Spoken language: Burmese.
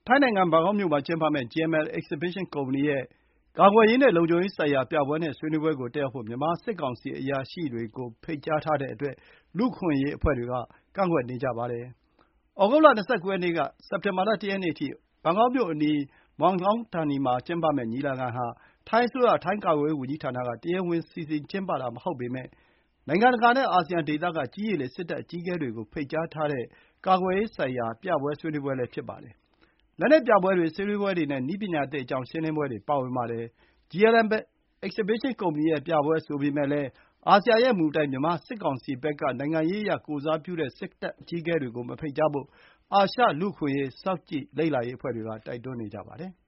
ထိုင်းနိုင်ငံဘန်ကောက်မြို့မှာကျင်းပမယ့် GMM Exhibition ကုမ္ပဏီရဲ့ကာကွယ်ရေးနဲ့လုံခြုံရေးဆိုင်ရာပြပွဲနဲ့ဆွေးနွေးပွဲကိုတက်ရောက်ဖို့ မြန်မာစစ်ကောင်စီအရာရှိတွေကိုဖိတ်ကြားထားတဲ့အတွက် လူ့အခွင့်အရေးအဖွဲ့တွေက ကန့်ကွက်နေကြပါတယ်။ ဩဂုတ်လ ၂၉ ရက်နေ့က စက်တင်ဘာ ၁ ရက်နေ့အထိ ဘန်ကောက်မြို့အနီး Muangthong သန္ဓီမှာကျင်းပမယ့်ညီလာခံဟာ ထိုင်းအစိုးရ ထိုင်းကာကွယ်ရေးဝန်ကြီးဌာနက တရားဝင်စီစဉ်ကျင်းပတာမဟုတ်ပေမယ့် နိုင်ငံတကာနဲ့အာဆီယံဒေသက ကြည်း၊ ရေ၊ လေ စစ်တပ်အကြီးအကဲတွေကို ဖိတ်ကြားထားတဲ့ ကာကွယ်ရေးဆိုင်ရာပြပွဲဆွေးနွေးပွဲလည်းဖြစ်ပါတယ်။ လက်နက်ပြပွဲတွေ၊ ဆွေးနွေးပွဲတွေနဲ့ နည်းပညာသစ်အကြောင်းရှင်းလင်းပွဲတွေပါဝင်ပါတယ်။ GMM Exhibition ကုမ္ပဏီရဲ့ပြပွဲဆိုပေမယ့်လည်း အာဆီယံရဲ့မူအတိုင်း မြန်မာစစ်ကောင်စီဘက်က နိုင်ငံရေးအရကိုယ်စားပြုတဲ့ စစ်တပ်အကြီးအကဲတွေကို မဖိတ်ကြားဖို့ အာရှလူ့အခွင့်အရေး စောင့်ကြည့်လေ့လာရေးအဖွဲ့တွေက တိုက်တွန်းနေကြပါတယ်